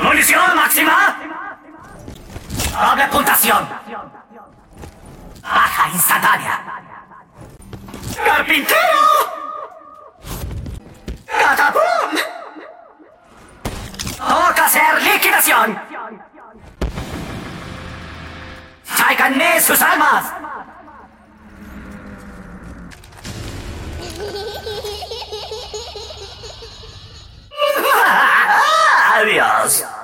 ¡Munición máxima! ¡Doble puntuación! ¡Baja instantánea! ¡Carpintero! ¡Catapum! ¡Toca hacer liquidación! ¡Tráiganme sus almas! Adiós.